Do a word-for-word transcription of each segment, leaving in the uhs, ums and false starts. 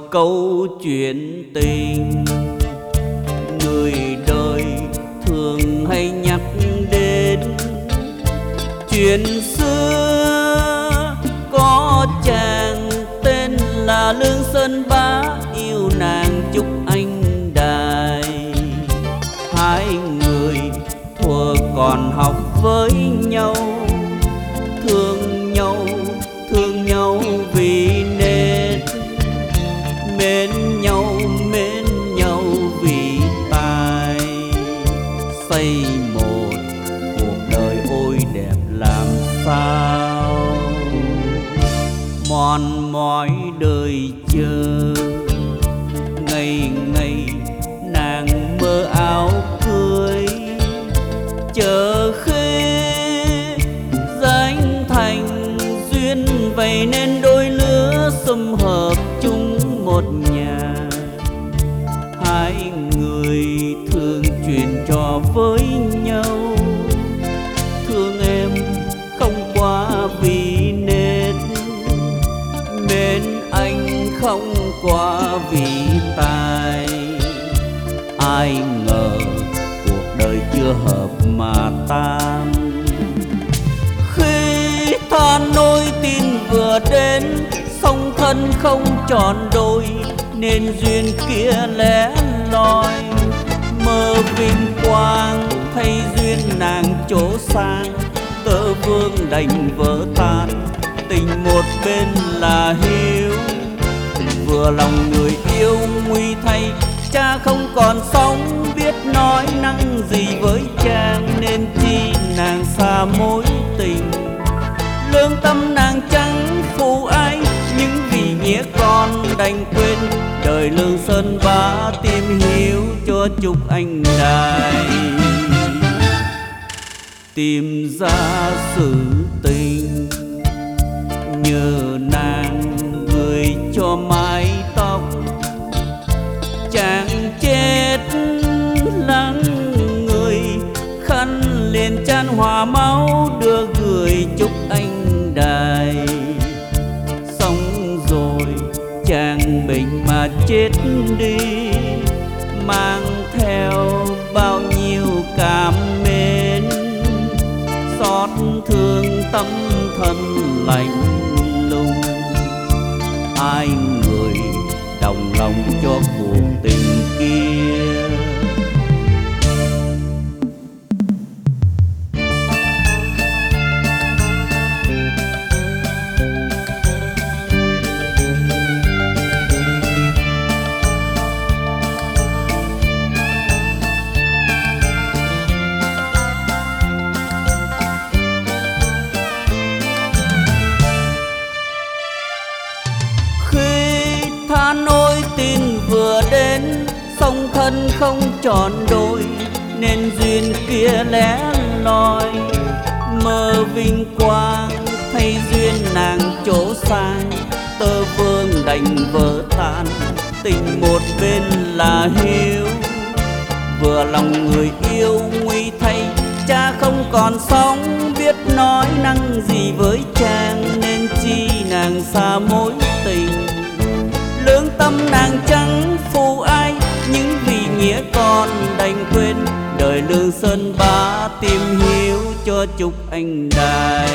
câu chuyện tình. Người đời thường hay nhắc đến chuyện xưa, có chàng tên là Lương Sơn Bá yêu nàng Trúc Anh Đài. Hai người thuở còn học với nhau, thương nhau thương nhau vì nết, mến nhau mến nhau vì tài. Xây một cuộc đời ôi đẹp làm sao, mòn mỏi đời chờ. Ngày ngày nàng mơ áo cưới, chờ khi danh thành duyên vậy nên đôi lứa sum hợp chung một nhà. Hai người thường chuyện trò với nhau, thương em không quá vì nết, mến anh không quá vì tài. Ai ngờ cuộc đời chưa hợp mà tan. Khi tha nỗi tin vừa đến, song thân không tròn đôi nên duyên kia lẻ loi. Mơ vinh quang thay duyên nàng chỗ sang, tơ vương đành vỡ tan. Tình một bên là hiếu, vừa lòng người yêu nguy thay. Cha không còn sống biết nói năng gì với chàng, nên chi nàng xa mối tình. Lương tâm nàng chẳng phụ ai, nhưng vì nghĩa con đành quên. Đời Lương Sơn Bá tìm hiểu cho Trúc Anh Đài, tìm ra sự tình. Nhờ nàng gửi cho mái tóc, chàng chết lắng người. Khăn liền chan hòa máu đưa gửi Trúc Anh Đài. Xong rồi chàng bệnh mà chết đi, mang theo bao nhiêu cảm mến. Xót thương tâm thân lạnh lùng, ai người đồng lòng cho cuộc tình kia. Tha nỗi tin vừa đến, song thân không tròn đôi nên duyên kia lẻ loi. Mơ vinh quang thay duyên nàng chỗ sang, tơ vương đành vỡ tan. Tình một bên là hiếu, vừa lòng người yêu nguy thay. Cha không còn sống biết nói năng gì với chàng, nên chi nàng xa mối tình. Lương tâm nàng chẳng phụ ai, nhưng vì nghĩa con đành quên. Đời Lương Sơn Bá tìm hiểu cho Trúc Anh Đài,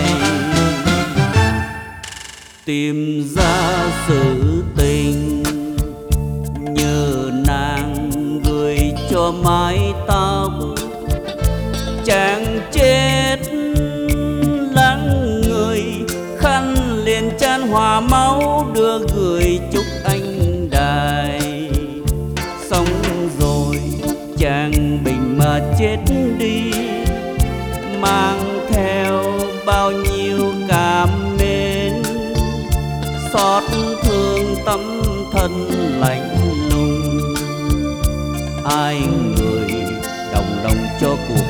tìm ra sự tình. Nhờ nàng gửi cho mái tóc, chàng chết lắng người. Khăn liền chan hòa máu đưa gửi Trúc Anh Đài. Xong rồi chàng bình mà chết đi, mang theo bao nhiêu cảm mến. Xót thương tâm thân lạnh lùng, ai người đồng lòng cho cuộc